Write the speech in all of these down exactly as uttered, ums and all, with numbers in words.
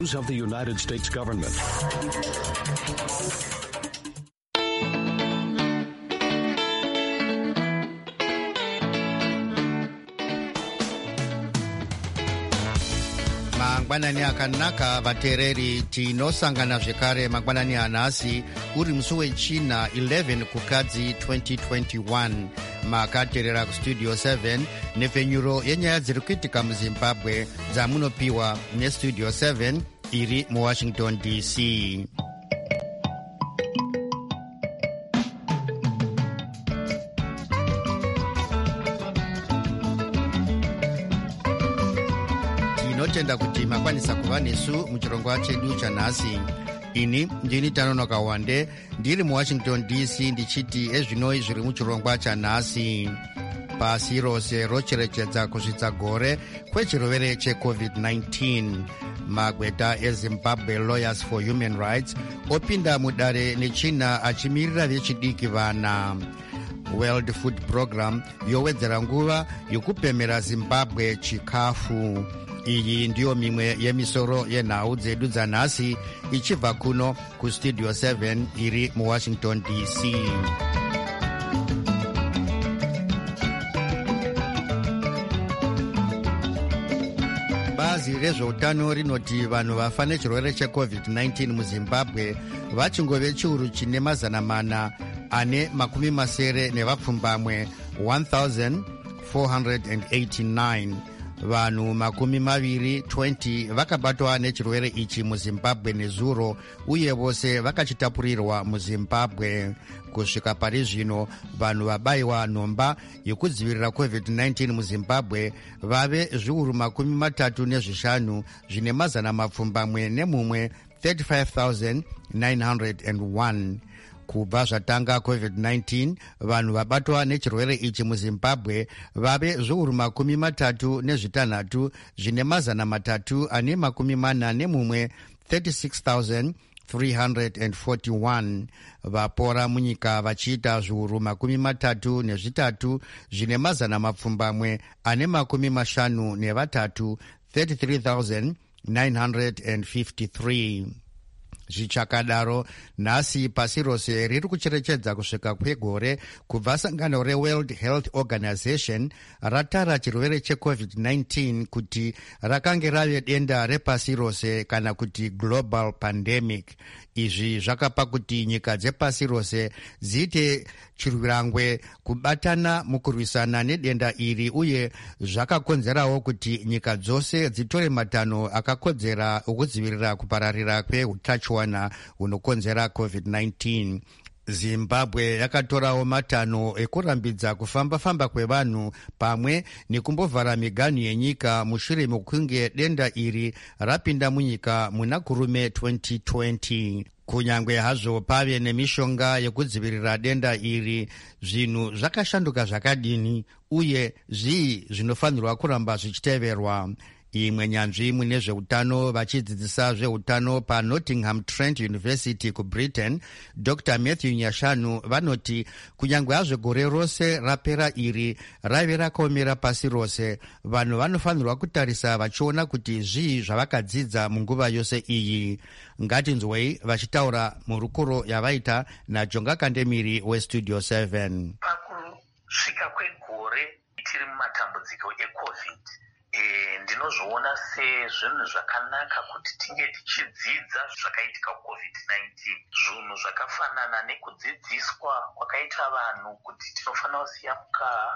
Of the United States government. Mangwanani akanaka vatereri tinosangana zvekare mangwanani anhasi uri musi wechina eleven kukadzi twenty twenty-one makateerera kustudio seven nepfenyuro yenyaya dziri kuitika muzimbabwe dzamunopiwa nestudio seven iri muwashington D C. Tinotenda kuti makwanisa kuva nesu muchirongwa chedu chanhasi. Ini ndini Tanonoka Wande ndiri muwashington D C ndichiti ezvinoi zviri muchirongwa chanhasi. Pasi rose rocherechedza kusvitsa gore kwechirwere checovid nineteen. Magweta eZimbabwe Lawyers for Human Rights opinda mudare nechina achimirira vechidiki vana. World Food Program yowedzera nguva yokupemera Zimbabwe chikafu. Iyi ndiyo mimwe yemisoro yenhau dzedu dzanhasi ichibva kuno kustudio seven iri muwashington D C. Bazi rezveutano rinoti vanhu vafa nechirwere checovid nineteen muzimbabwe vachingove chiuru chine mazana mana ane makumi masere nevapfumbamwe one thousand four hundred eighty-nine. Vanhu makumi maviri twenty vakabatwa nechirwere ichi muzimbabwe nezuro uye vose vakachitapurirwa muzimbabwe. Kusvika pari zvino vanhu vabayiwa nhomba yokudzivirira covid nineteen muzimbabwe vave zviuru makumi matatu nezvishanu zvine mazana mapfumbamwe nemumwe thirty-five thousand nine hundred one. Kubva zvatanga covid nineteen vanhu vabatwa nechirwere ichi muzimbabwe vave zviuru makumi matatu nezvitanhatu zvine mazana matatu ane makumi mana nemumwe thirty-six thousand three hundred forty-one. Vapora munyika vachiita zviuru makumi matatu nezvitatu zvine mazana mapfumbamwe ane makumi mashanu nevatatu thirty-three thousand nine hundred fifty-three. Zvichakadaro nhasi pasi rose riri kucherechedza kusvika kwegore kubva sangano reWorld Health Organization ratara chirwere checovid nineteen kuti rakange rave denda repasi rose kana kuti global pandemic. Izvi zvakapa kuti nyika dzepasi rose dziite chirwirangwe kubatana mukurwisana nedenda iri uye zvakakonzerawo kuti nyika dzose dzitore matanho akakodzera okudzivirira kupararira kweutachiwana hunokonzera covid nineteen. Zimbabwe yakatorawo matanho ekurambidza kufamba-famba kwevanhu pamwe nekumbovhara miganhu yenyika mushure mekunge denda iri rapinda munyika muna kurume twenty twenty. Kunyangwe hazvo pave nemishonga yekudzivirira denda iri, zvinhu zvakashanduka zvakadini uye zvii zvinofanirwa kuramba zvichiteverwa. Imwe nyanzvi mune zveutano vachidzidzisa zveutano paNottingham Trent University kuBritain, Doctor Matthew Nyashanu vanoti kunyangwe hazvo gore rose rapera iri rave rakaomera pasi rose, vanhu vanofanirwa kutarisa vachiona kuti zvii zvavakadzidza munguva yose iyi. Ngatinzwei vachitaura murukuro yavaita naJonga Kandemiri weStudio seven. Pakusvika kwegore tiri mumatambudziko eCovid, E, ndinozviona sezvinhu zvakanaka kuti tinge tichidzidza zvakaitika covid nineteen. Zvinhu zvakafanana nekudzidziswa kwakaita vanhu kuti tinofanira kusiya mukaha,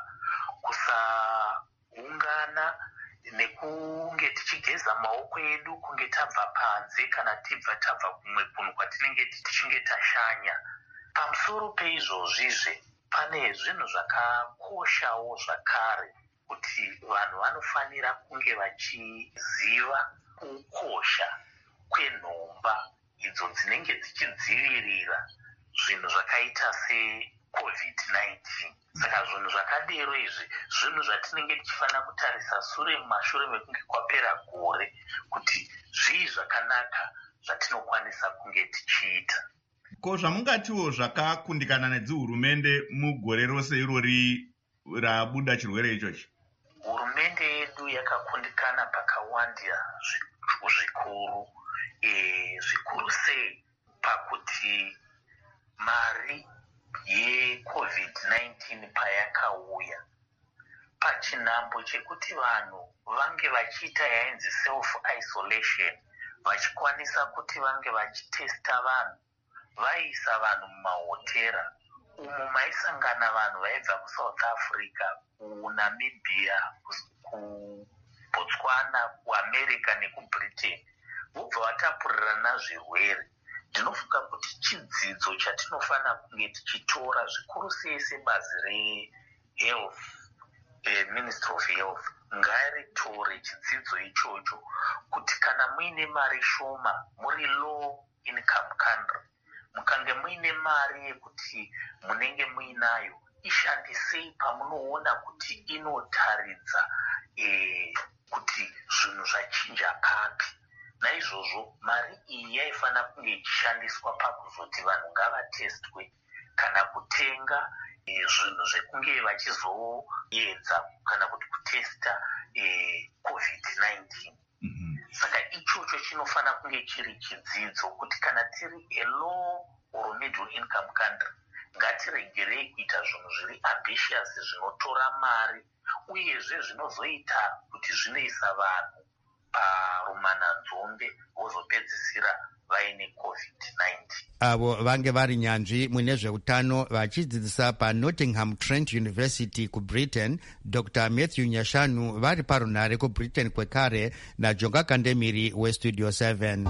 kusaungana, nekunge tichigeza maoko edu kunge tabva panze kana tibva tabva kumwe kunhu kwatinenge tichinge tashanya. Pamusoro peizvozvizve pane zvinhu zvakakoshawo zvakare kuti vanhu vanofanira kunge vachiziva kukosha kwenhomba idzo dzinenge dzichidzivirira zvinhu zvakaita secovid nineteen. Saka zvinhu zvakadero izvi zvinhu zvatinenge tichifanira kutarisa sure mumashure mekunge kwapera gore kuti zvii zvakanaka zvatinokwanisa kunge tichiita. Ko zvamungatiwo zvakakundikana nedzihurumende mugore rose irori rabuda chirwere ichochi? Hurumende yedu yakakundikana pakawandira zvikuru. e, zvikuru sei pakuti mari yecovid nineteen payakauya pachinhambo chekuti vanhu vange vachiita yainzi self isolation, vachikwanisa kuti vange vachitesta vanhu, vaisa vanhu mumahotera umo maisangana vanhu vaibva kuSouth Africa, kuNamibia, kuBotswana, kuAmerica nekuBritain, vobva vatapurirana zvirwere. Ndinofunga kuti chidzidzo chatinofanira kunge tichitora zvikuru sei sebazi rehealth, eh, Ministry of Health ngaritore chidzidzo ichocho kuti kana muine mari shoma, muri low income country, mukange muine mari yekuti munenge muinayo, ishandisei pamunoona kuti inotaridza eh, kuti zvinhu zvachinja kapi. Naizvozvo mari iyi yaifanira kunge ichishandiswa pakuzoti vanhu ngavatestwe kana kutenga e, zvinhu zvekunge vachizoedza kana kuti kutesta e, covid nineteen. Mm-hmm. Saka ichocho chinofanira kunge chiri chidzidzo kuti kana tiri a low or middle income country ngatiregerei kuita zvinhu zviri ambitious zvinotora mari uyezve zvinozoita kuti zvinoisa vanhu parumana nzombe vozopedzisira vaine covid nineteen. Avo vange vari nyanzvi mune zveutano vachidzidzisa paNottingham Trent University kuBritain, Doctor Matthew Nyashanu vari parunhare kuBritain kwekare naJonga Kandemiri weStudio seven.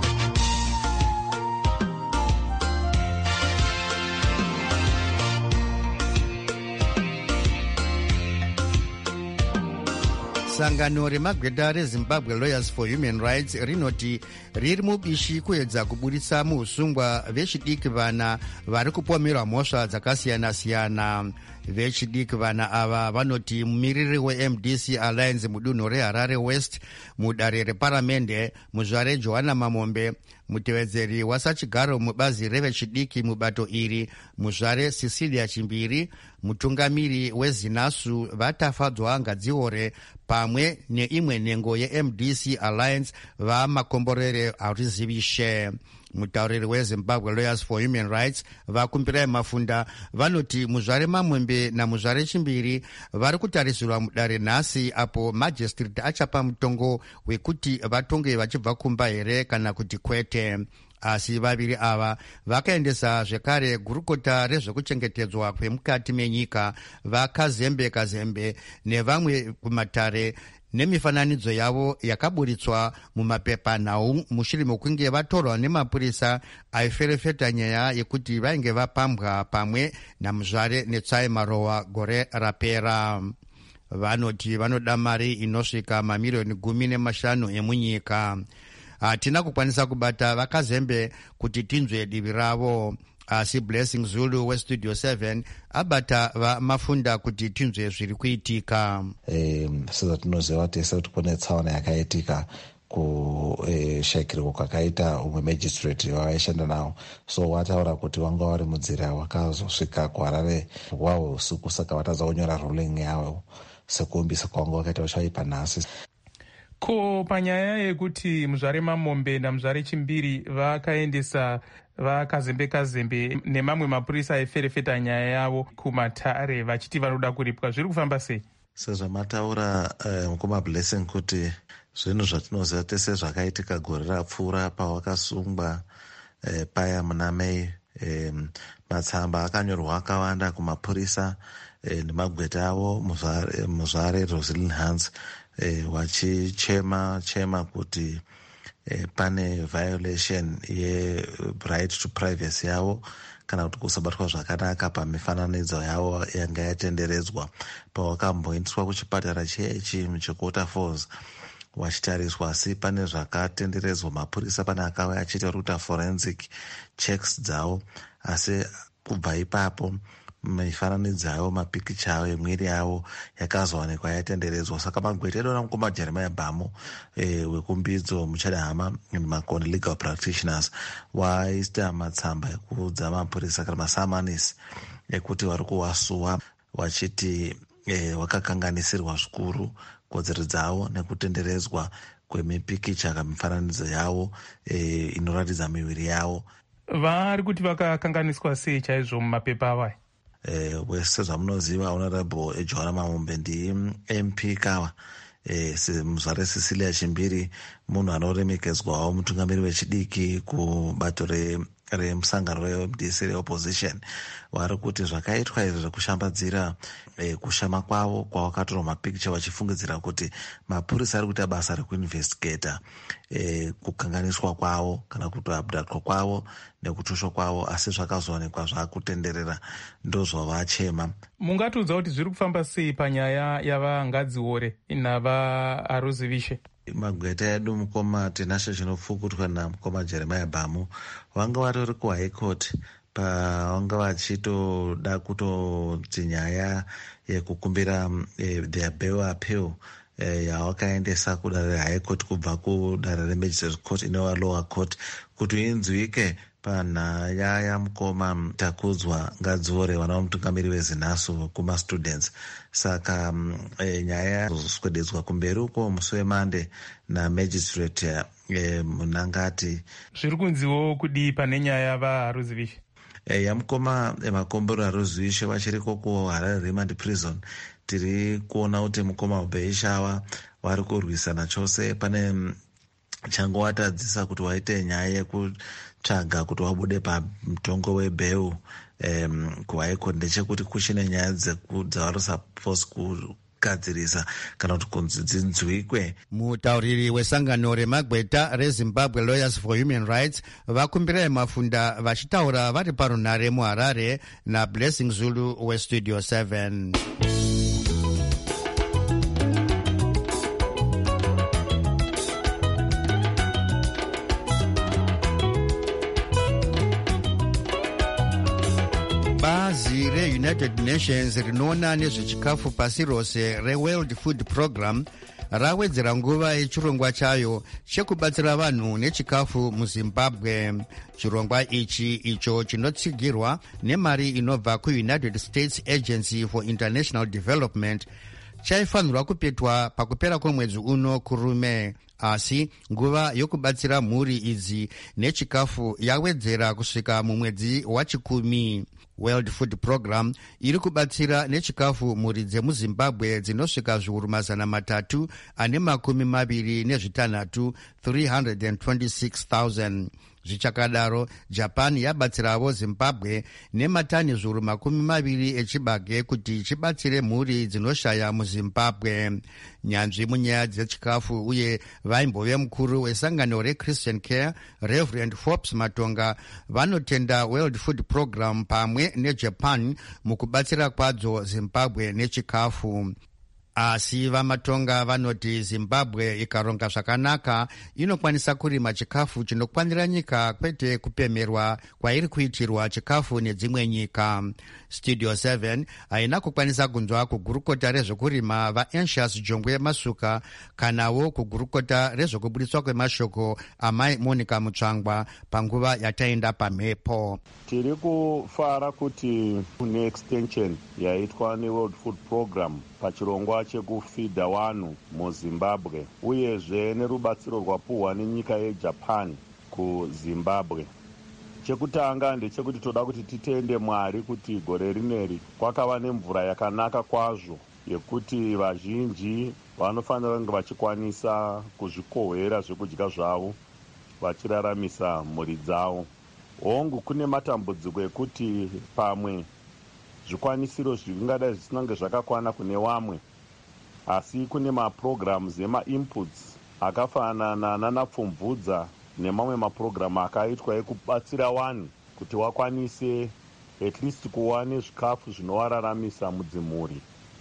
Sangano remagweta reZimbabwe Lawyers for Human Rights rinoti riri mubishi kuedza kubudisa muusungwa vechidiki vana vari kupomerwa mhosva dzakasiyana-siyana. Vechidiki vana ava vanoti mumiriri weM D C Alliance mudunhu reHarare West, mudare reparamende muzvare Johanna Mamombe, mutevedzeri wasachigaro mubazi revechidiki mubato iri muzvare Cecilia Chimbiri, mutungamiri weZinasu vatafadzwa ngadziore pamwe neimwe nhengo yeM D C Alliance vamakomborere aurizivishe. Mutauriri weZimbabwe Lawyers for Human Rights vakumbirai mafunda vanoti muzvare Mamombe namuzvare Chimbiri vari kutarisirwa mudare nhasi apo magistrate achapa mutongo wekuti vatonge vachibva kumba here kana kuti kwete. Asi vaviri ava vakaendesa zvekare gurukota rezvekuchengetedzwa kwemukati menyika vaKazembe Kazembe nevamwe kumatare nemifananidzo yavo yakaburitswa mumapepanhau mushure mekunge vatorwa nemapurisa aiferefeta nyaya yekuti vainge vapambwa pamwe namuzvare Netsai Marowa gore rapera. Vanoti vanoda mari inosvika mamiriyoni gumi nemashanu emunyika. Hatina kukwanisa kubata vaKazembe kuti tinzwe divi ravo, asi Blessing Zulu weStudio seven abata vamafunda kuti tinzwe zviri kuitika. Um, sezvatinoziva tese kuti kune tsaona yakaitika kushakirwa kwakaita umwe magistrate wavaishanda nawo, so wataura kuti vanga vari mudzira wakazosvika kuHarare wavo usiku, saka vatadza kunyora ruling yavo sekuumbisa kwavanga vakaita vachaipa nhasi. Ko panyaya yekuti muzvare Mamombe namuzvare Chimbiri vakaendesa vaKazembe Kazembe nemamwe mapurisa aiferefeta nyaya yavo kumatare vachiti vanoda kuripwa, zviri kufamba sei? Sezvamataura mukoma um, Blessing kuti zvinhu zvatinoziva tese zvakaitika gore rapfuura pawakasungwa uh, paya muna Mei, um, matsamba akanyorwa akawanda kumapurisa uh, nemagweta avo muzvare Rosalind Hans uh, wachichema chema kuti uh, pane violation ye right to privacy yavo kana kuti kusabatwa zvakanaka pamifananidzo yavo yanga yatenderedzwa pawakamboendeswa kuchipatara chechi chekota Falls wachitariswa. Asi pane zvakatenderedzwa mapurisa pane akauya achiita ruta forensic checks dzavo, asi kubva ipapo mifananidzo yavo mapikicha avo emwiri yavo yakazowanikwa yatenderedzwa. Saka magweta edu namukoma Jeremiah Bamo e, wekumbidzo muchadahama makoni legal practitioners waista matsamba ekuudza mapurisa kana masamanis ekuti vari kuwasuwa wachiti e, wakakanganisirwa zvikuru kodzero dzavo nekutenderedzwa kwemipikicha kamifananidzo yavo e, inoratidza miviri yavo. Vari kuti vakakanganiswa sei chaizvo mumapepa ava? E, sezvamunoziva honorable ejohana mamombe ndi-M P Kawa. E, muzvare Cecilia Chimbiri munhu anoremekedzwawo mutungamiri wechidiki kubato remusangano re reMDC reopposition. Vari kuti zvakaitwa izvi zvekushambadzira e, kushama kwavo kwavakatora mapikicha vachifungidzira kuti mapurisa ari kuita basa rekuinvestigata e, kukanganiswa kwavo kana kuti abdatwa kwavo nekutushwa kwavo, asi zvakazoonekwa zvaakutenderera ndozvavachema. Mungatiudza kuti zviri kufamba sei panyaya yavaNgadziore navaAruzivishe? Magweta edu mukoma tinasho chinopfukutwa namukoma Jeremiah Bhamu vanga vatori kuhigh court pavanga vachitoda kutoti nyaya yekukumbira e, their bail appeal e, yavakaendesa kudare rehigh court kubva kudare remagistrate court inova lower court kuti inzwike panhaya yamukoma Takudzwa Ngadziore vana vamutungamiri wezinhasu kumastudents. Saka e, nyaya zoswededzwa kumberi uko musi wemande namagistrate e, munangati. Zviri kunziwo kudii pane nyaya yavaAruzivishe? E, yamukoma emakombero aRuzivishe vachiriko kuHarare Remand Prison. Tiri kuona kuti mukoma Ubeishava vari kurwisana chose. Pane chango watadzisa kuti waite nyaya yekutsvaga kuti wabude pamutongo webeu um, kuhigh court ndechekuti kuchine nyaya dzavari supposed kugadzirisa kana kuti kunzi dzinzwikwe. Mutauriri wesangano remagweta reZimbabwe Lawyers for Human Rights vakumbira Mafunda vachitaura vari parunhare muHarare naBlessing Zulu weStudio seven. Bazi reUnited Nations rinoona nezvechikafu pasi rose reWorld Food Program rawedzera nguva yechirongwa chayo chekubatsira vanhu nechikafu muZimbabwe. Chirongwa ichi icho chinotsigirwa nemari inobva kuUnited States Agency for International Development chaifanirwa kupetwa pakupera kwemwedzi uno kurume, asi nguva yokubatsira mhuri idzi nechikafu yawedzera kusvika mumwedzi wachikumi. World Food Program iri kubatsira nechikafu mhuri dzemuZimbabwe dzinosvika zviuru mazana matatu ane makumi maviri nezvitanhatu three hundred twenty-six thousand. Zvichakadaro, Japan yabatsiravo Zimbabwe nematani zviuru makumi maviri echibage kuti chibatsire mhuri dzinoshaya muZimbabwe. Nyanzvi munyaya dzechikafu uye vaimbove mukuru wesangano reChristian Care Reverend Forbes Matonga vanotenda World Food Program pamwe neJapan mukubatsira kwadzo Zimbabwe nechikafu. Asi vaMatonga vanoti Zimbabwe ikaronga zvakanaka inokwanisa kurima chikafu chinokwanira nyika kwete kupemerwa kwairi kuitirwa chikafu nedzimwe nyika. Studio seven haina kukwanisa kunzwa kugurukota rezvokurima vaAncius Jongwe Masuka kanawo kugurukota rezvokubudiswa kwemashoko amai Monica Mutsvangwa panguva yataenda pamhepo. Tiri kufara kuti kune extension yaitwa neWorld Food Program pachirongwa chekufidha vanhu muZimbabwe uyezve nerubatsiro rwapuhwa nenyika yeJapan kuZimbabwe. Chekutanga ndechekuti toda kuti titende Mwari kuti gore rineri kwakava nemvura yakanaka kwazvo yekuti vazhinji vanofanira kunge vachikwanisa kuzvikohwera zvekudya zvavo vachiraramisa mhuri dzavo. Hongu kune matambudziko ekuti pamwe zvikwanisiro zvingadai zvisinange zvakakwana kune vamwe, asi kune maprograms ema-inputs akafanana nanapfumvudza nemamwe maprogramu akaitwa ekubatsira vanhu kuti vakwanise at least kuva nezvikafu zvinovararamisa mudzimhuri.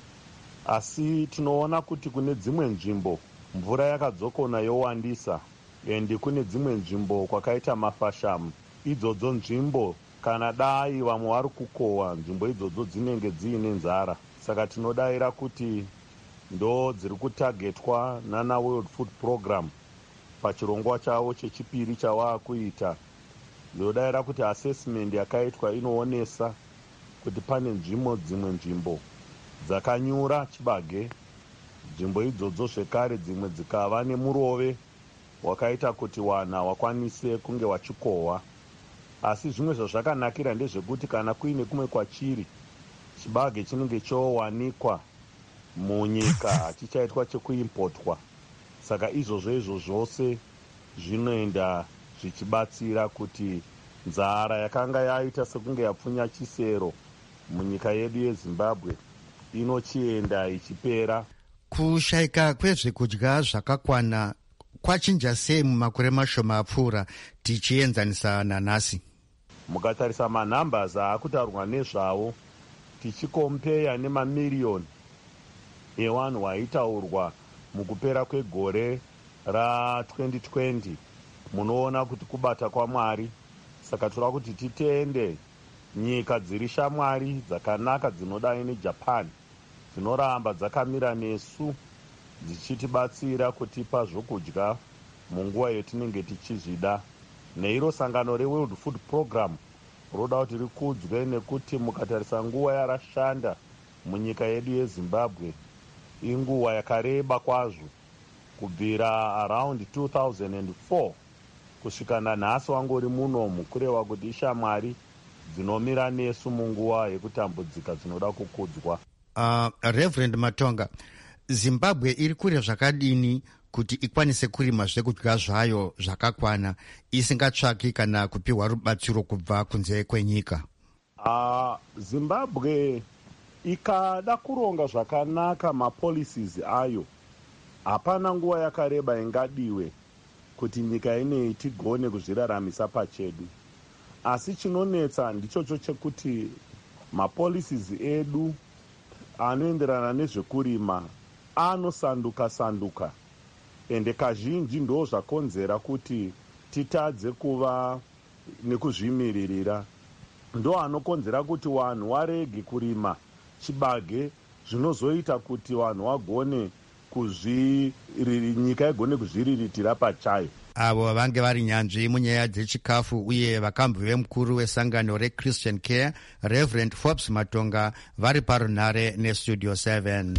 Asi tinoona kuti kune dzimwe nzvimbo mvura yakadzokona yowandisa, endi kune dzimwe nzvimbo kwakaita mafashamu. Idzodzo nzvimbo kana dai vamwe vari kukohwa, nzvimbo idzodzo dzinenge dziine nzara. Saka tinodayira kuti ndo dziri kutagetwa nana World Food Program pachirongwa chavo chechipiri chavaakuita. Ndinodayira kuti assessment yakaitwa inoonesa kuti pane nzvimbo dzimwe nzvimbo dzakanyura chibage, nzvimbo idzodzo zvekare dzimwe dzikava nemurove hwakaita kuti wana wakwanise kunge wachikohwa. Asi zvimwe zvazvakanakira ndezvekuti kana kuine kumwe kwachiri, chibage chinenge chowanikwa munyika hachichaitwa chekuimpotwa. Saka izvozvo izvo zvose zvinoenda zvichibatsira kuti nzara yakanga yaita sekunge yapfunya chisero munyika yedu yeZimbabwe inochienda ichipera. Kushayika kwezvekudya zvakakwana kwachinja sei mumakore mashoma apfuura tichienzanisa nanhasi? Mukatarisa manhambers aakutaurwa nezvawo, tichikompeya nemamiriyoni evanhu vaitaurwa mukupera kwegore ratwenty twenty, munoona kuti kubata kwaMwari. Saka toda kuti titende nyika dziri shamwari dzakanaka dzinodai neJapan dzinoramba dzakamira nesu dzichitibatsira kutipa zvokudya munguva yetinenge tichizvida. Neiro sangano reWorld Food Program roda kuti rikudzwe nekuti mukatarisa nguva yarashanda munyika yedu yeZimbabwe inguva yakareba kwazvo, kubvira around two thousand four kusvika nanhasi wangori munomu, kureva kuti ishamwari dzinomira nesu munguva yekutambudzika dzinoda kukudzwa. Uh, Reverend Matonga, Zimbabwe iri kure zvakadini kuti ikwanise kurima zvekudya zvayo zvakakwana isingatsvaki kana kupiwa rubatsiro kubva kunze kwenyika? Uh, Zimbabwe ikada kuronga zvakanaka mapolicies ayo, hapana nguva yakareba ingadiwe kuti nyika ineyi tigone kuzviraramisa pachedu. Asi chinonetsa ndichocho chekuti mapolicies edu anoenderana nezvekurima anosanduka sanduka, ende kazhinji ndo zvakonzera kuti titadze kuva nekuzvimiririra. Ndo anokonzera kuti vanhu varege kurima chibage, zvinozoita kuti vanhu vagone kuzviriri, nyika igone kuzviriritira pachayo. Avo vange vari nyanzvi munyaya dzechikafu uye vakambove mukuru wesangano reChristian Care, Reverend Forbes Matonga, vari parunhare neStudio seven.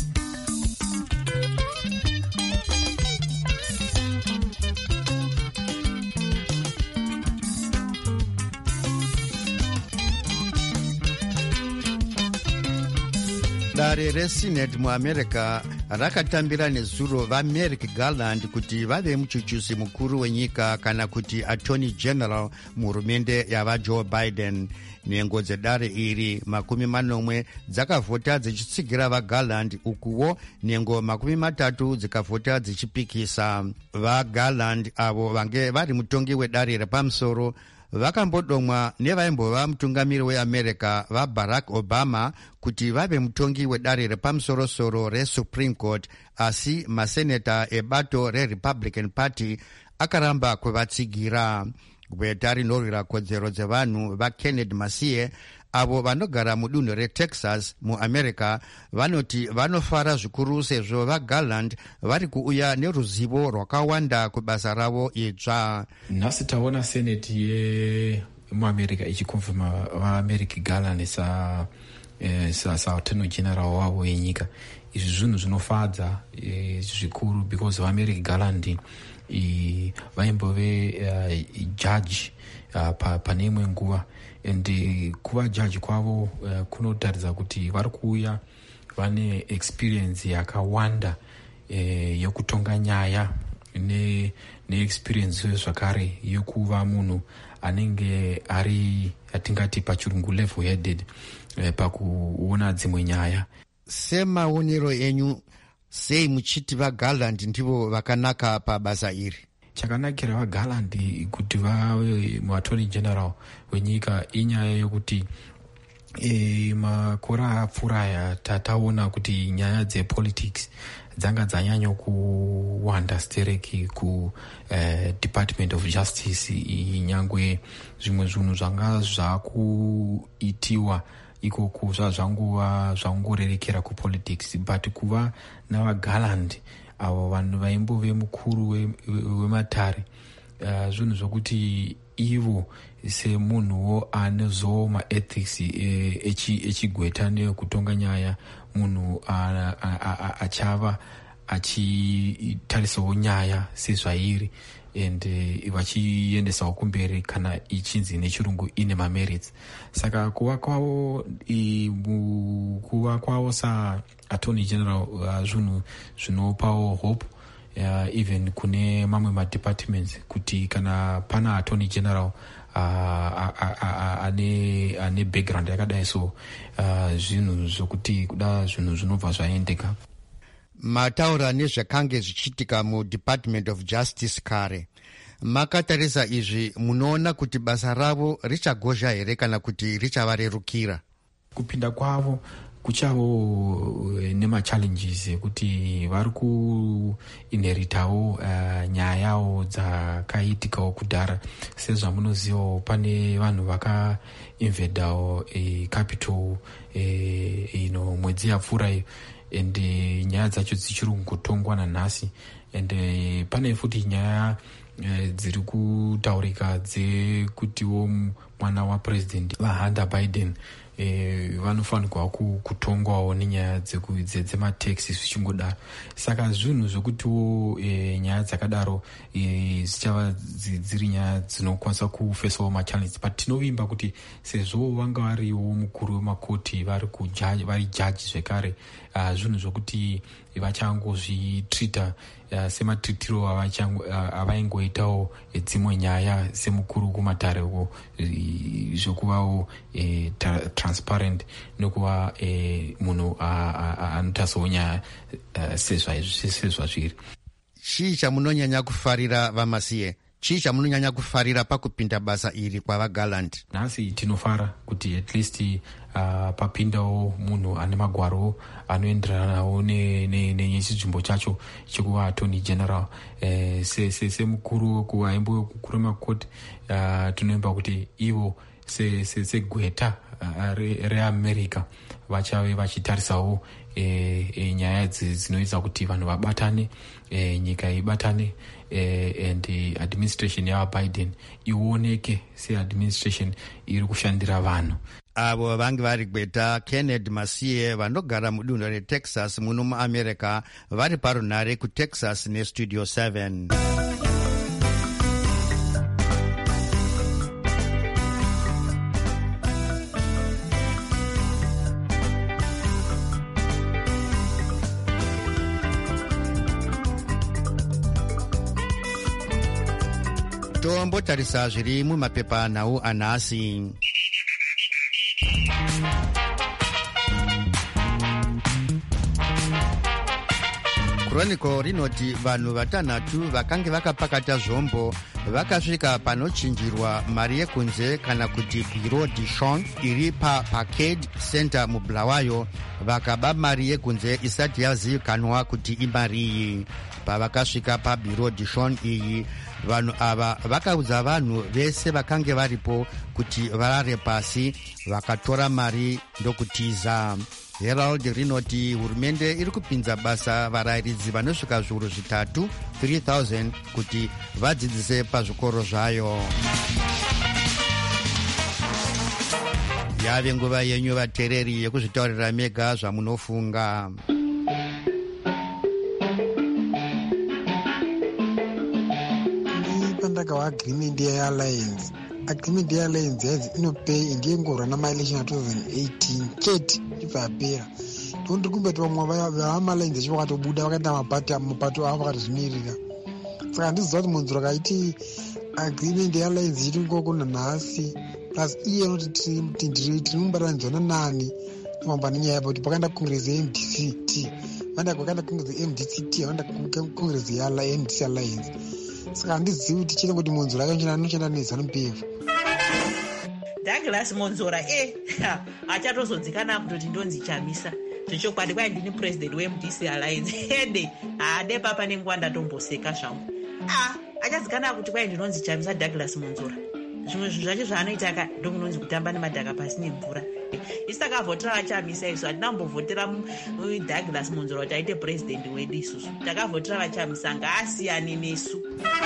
Dare reSenate muAmerica rakatambira nezuro vaMerrick Garland kuti vave muchuchusi mukuru wenyika kana kuti Attorney General muhurumende yavaJoe Biden. Nhengo dzedare iri makumi manomwe dzakavhota dzichitsigira vaGarland, ukuwo nhengo makumi matatu dzikavhota dzichipikisa. VaGarland avo vange vari mutongi wedare repamusoro vakambodomwa nevaimbova mutungamiri weAmerica vaBarack Obama kuti vave mutongi wedare repamusorosoro reSupreme Court, asi maseneta ebato reRepublican Party akaramba kuvatsigira. Gweta rinorwira kodzero dzevanhu vaKennedy Masiye avo vanogara mudunhu reTexas muAmerica vanoti vanofara zvikuru sezvo vaGarland vari kuuya neruzivo rwakawanda kubasa ravo idzva. Nhasi taona seneti yemuAmerica ichikonfirma vaMerrick Garland sa eh, sa sa Attorney General wavo wenyika. Izvi zvinhu zvinofadza eh, zvikuru because vaMerrick Garland i vaimbove uh, judge uh, pa, pane imwe nguva, and kuva judge kwavo uh, kunotaridza kuti vari kuuya vane experience yakawanda uh, yokutonga nyaya ne, ne experience zvakare yokuva munhu anenge ari atingati pachirungu level headed uh, pakuona dzimwe nyaya. Semaonero enyu, sei muchiti vaGarland ndivo vakanaka pabasa iri? Chakanakira vaGarland kuti vave muAttorney General wenyika inyaya yokuti e, makore apfuura aya tataona kuti nyaya dzepolitics dzanga dzanyanya kuwanda stereki ku uh, Department of Justice. Nyangwe zvimwe zvinhu zvanga zvakuitiwa ikoko zvazvanguva zvangorerekera kupolitics, but kuva navaGarland avo vanhu vaimbove mukuru wematare we, we uh, zvinhu zvokuti ivo semunhuwo anezo maethics echigweta nekutonga nyaya, munhu achava achitarisawo nyaya sezvairi and uh, vachiendesawo kumberi kana ichinzi nechirungu ine mamerits. Saka kuva kwavo kuva kwavo saattorney general uh, zvinhu zvinopawo hope uh, even kune mamwe madepartments kuti kana pana attorney general ane ane background yakadai so zvinhu zvokuti kuda zvinhu zvinobva zvaendeka. Mataura nezvakange zvichiitika muDepartment of Justice kare, makatarisa izvi, munoona kuti basa ravo richagozha here kana kuti richavarerukira? Kupinda kwavo kuchavo nemachallenges ekuti vari kuinheritawo uh, nyayawo dzakaitikawo kudhara. Sezvamunozivawo pane vanhu vakainvadawo e, capital e, ino mwedzi yapfuura iyo, and uh, nyaya dzacho dzichiri kungotongwa nanhasi, and uh, pane futi nyaya uh, dziri kutaurika dzekutiwo mwana wapresident vaHunter Biden E, vanofanirwa kutongwawo nenyaya dzemataxi zvichingodaro. Saka zvinhu zvokutiwo e, nyaya dzakadaro e, dzichava dziri nyaya dzinokwanisa kufesawo machallenges, but tinovimba kuti sezvo vanga variwo mukuru wemakoti vari vari jaji zvekare, uh, zvinhu zvokuti vachangozvitrita uh, sematriitiro avaingoitawo uh, dzimwe nyaya semukuru kumatare uko, uh, zvokuvawo uh, tra- transparent nokuva uh, munhu anotasawo nyaya uh, sezvazviri. Chii chamunonyanya kufarira vamasiye? Chii chamunonyanya kufarira pakupinda basa iri kwavaGallant? Nhasi tinofara kuti at least uh, papindawo munhu ane magwaro anoenderanawo nechinzvimbo chacho chekuva attorney general. Eh, semukuru wekuvaimbo wekukuru makoti, uh, tinoimba kuti ivo segweta uh, reamerica vachave vachitarisawo E, e, nyaya dzinoita kuti vanhu vabatane, e, nyika ibatane, e, and uh, administration yavaBiden ioneke seadministration iri kushandira vanhu. Avo vange vari gweta Kenneth Masiye vanogara mudunhu reTexas muno muAmerica, vari parunhare kuTexas neStudio seven. Tombotarisa zviri mumapepa nhau anhasi. Chronicle rinoti vanhu vatanhatu vakange vakapakata zvombo vakasvika panochinjirwa mari yekunze kana kuti bureau de change iri paParcade Center muBulawayo, vakaba mari yekunze isati yazivikanwa kuti imari iyi. Pavakasvika pabureau de change iyi, vanhu ava vakaudza vanhu vese vakange varipo kuti varare pasi, vakatora mari ndokutiza. Herald rinoti hurumende iri kupinza basa varayiridzi vanosvika zviuru zvitatu three thousand kuti vadzidzise pazvikoro zvayo. Yave nguva yenyu vateereri yekuzvitaurira mega zvamunofunga. Pandagawa agreement yeAlliance, agreement yeAlliance yazi inopei indiyengorwa namaelection twenty eighteen chete ibva yapera. Ndiri kumbeti vamwe vavamaAlliance acho vakatobuda vakaenda mapato avo vakatozvimirira. Saka handiziva kuti munzuro kaiti agreement yeAlliance ichiri ngoko nanhasi, plus iye anoti tiri mubatanidzwa nani nomamba nenyaya yapa kuti pakaenda congress yeM D C T, vanda kwakaenda congress yeM D C T, vanda congress yeM D C Alliance. Saka handizivi kuti chete kuti Monzora akanjira anochenda neZANU-P F. Douglas Monzora eh achatozodzikana kutoti ndonzi chamisa. Zvichokwadi kwai ndini president weM D C Alliance. Hede ade papa nenguva ndatomboseka zvangu. Ah achadzikana kuti kwai ndinonzi chamisa Douglas Monzora. Zvimwe zvinhu zvacho zvaanoita aka ndokunonzi kutamba nemadhaka pasi nemvura. Isitakavhotera vachamisa isu, hatinambovhotera Douglas Monzora kuti aite president wedu isusu. Takavhotera vachamisa, ngaasiyane nesu.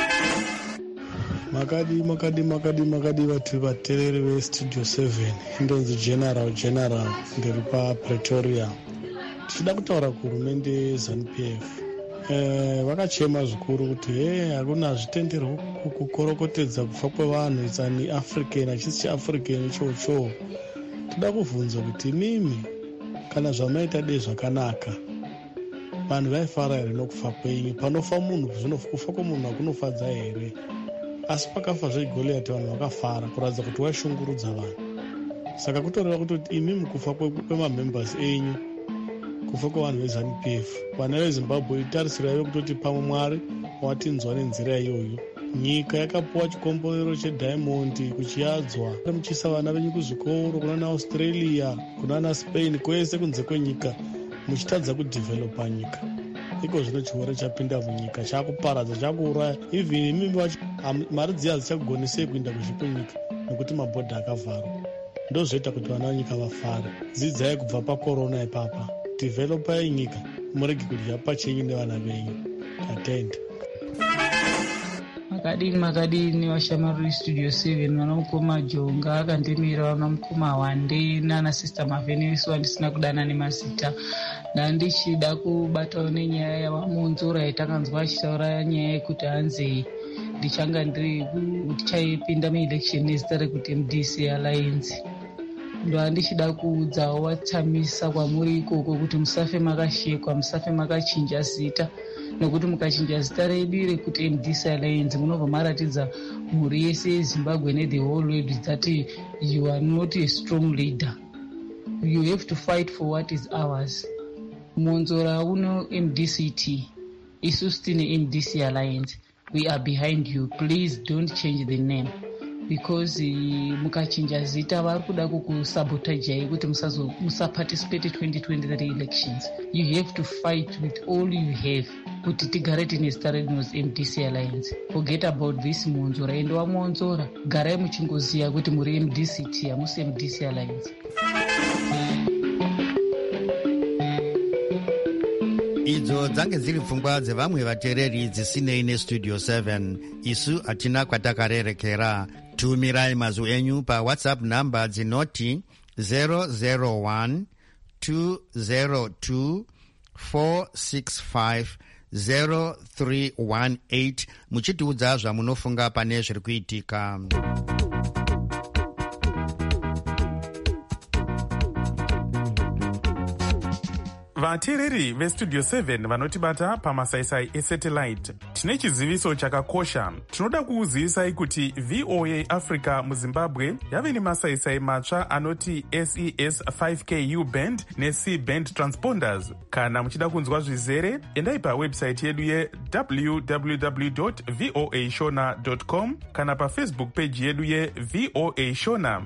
Makadi makadi makadi makadi vatu vateereri veStudio seven, ndonzi general general ndiri paPretoria. Tichida kutaura kuhurumende yeZANU-P F. vakachema zvikuru kuti he hakuna zvitenderwo kukorokotedza kufa kwevanhu it's an african achisi chiafrican ichocho. Toda kubvunza kuti mimi kana zvamaita dei zvakanaka vanhu vaifara here nokufa kwenyu? Panofa munhu kufa kwemunhu hakunofadza here? Asi pakafa zvegoliati vanhu vakafara kuratidza kuti waishungurudza vanhu. Saka kutoreva kuti imi mukufa kwemamembers enyu, kufa kwevanhu veZANU P F, vana veZimbabwe itarisirayo kutoti pamwe Mwari watinzwa nenzira iyoyo. Nyika yakapuwa chikomborero chediamond kuchiadzwa muchiisa vana venyu kuzvikoro kunana Australia kunana Spain kwese kunze kwenyika muchitadza kudhivhelopa nyika. Iko zvino chirwere chapinda munyika chakuparadza chakuuraya. Even imi vacho mari dziya hadzichakugonesei kuenda kuzvikwenyika nekuti mabhodha akavharwa. Ndozvoita kuti vana venyika vafare. Dzidzai kubva pakorona ipapa, dhivhelopai nyika, murege kudya pachenyu nevana venyu. Tatenda. Makadini makadini vashamaruri studio seven vanomukoma Jonga akandemira vanomukoma Wande nana sister Maveniso andisina kudana nemazita. Ndandichida kubatawo nenyaya yavamunzora yatakanzwa achitaura nyaya yekuti hanzi ndichanga ndiri tichaipinda muelection nezita rekuti M D C Alliance. Ndoandichida kuudzawo vatsamisa kwamuri ikoko kuti musafe makashekwa, musafe makachinja zita, nokuti mukachinja zita redu rekuti M D C Alliance munobva maratidza mhuri yese yeZimbabwe ne the whole world that you are not a strong leader. You have to fight for what is ours. Monzora uno M D C T, isusu tine M D C Alliance. We are behind you. Please don't change the name. Because uh, mukachinja zita vari kuda kukusabotagei kuti musazo musaparticipate twenty twenty-three elections. You have to fight with all you have kuti tigare tine zita rinozi M D C Alliance. Forget about this Monzora. Endo waMonzora garai muchingoziya kuti muri M D C T hamusi M D C Alliance. Idzo dzange dziri pfungwa dzevamwe vateereri dzisinei nestudio seven. Isu hatina kwatakarerekera. Tumirai mazwi enyu pa WhatsApp namba dzinoti zero zero one two zero two four six five zero three one eight muchitiudza zvamunofunga pane zviri kuitika. vateereri vestudio seven vanotibata pamasaisai esatellite, tine chiziviso chakakosha. Tinoda kuuzivisai kuti V O A Africa muZimbabwe yave nemasaisai matsva anoti S E S five K U band neC band transponders. Kana muchida kunzwa zvizere, endai pawebsite yedu ye w w w dot voa shona dot com kana pafacebook page yedu ye V O A Shona.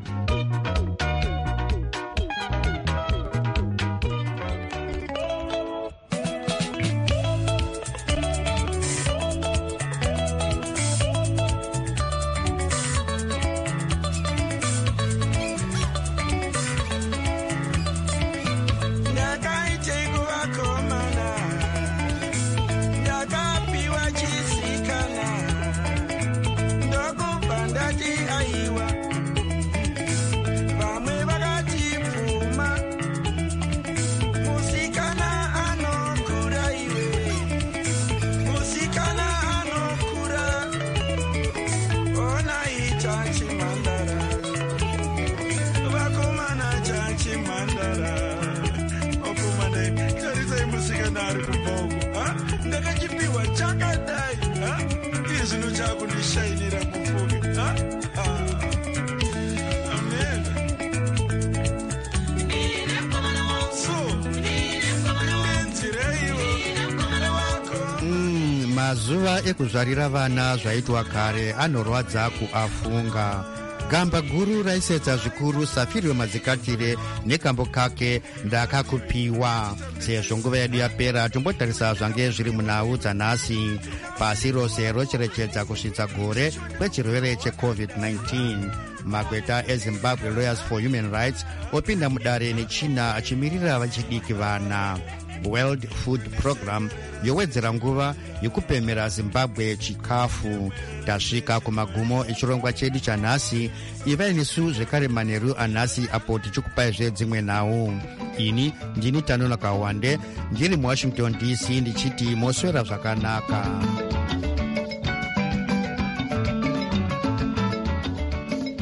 Mazuva ekuzvarira vana zvaitwa kare anorwadza kuafunga. Gamba guru raisetsa zvikuru Safiri Madzikatire nekambo kake ndakakupiwa. Sezvo nguva yedu yapera, tombotarisa zvange zviri munhau dzanhasi. Pasi rose rocherechedza kusvitsa gore kwechirwere checovid nineteen. Magweta eZimbabwe Lawyers for Human Rights opinda mudare nechina achimirira vachidiki vana. World Food Program yowedzera nguva yekupemera Zimbabwe chikafu. Tasvika kumagumo echirongwa chedu chanhasi. Ivai nesu zvekare manheru anhasi apo tichikupai dzimwe nhau. ini ndini Tanona Kawande ndiri muwashington D C ndichiti moswera zvakanaka.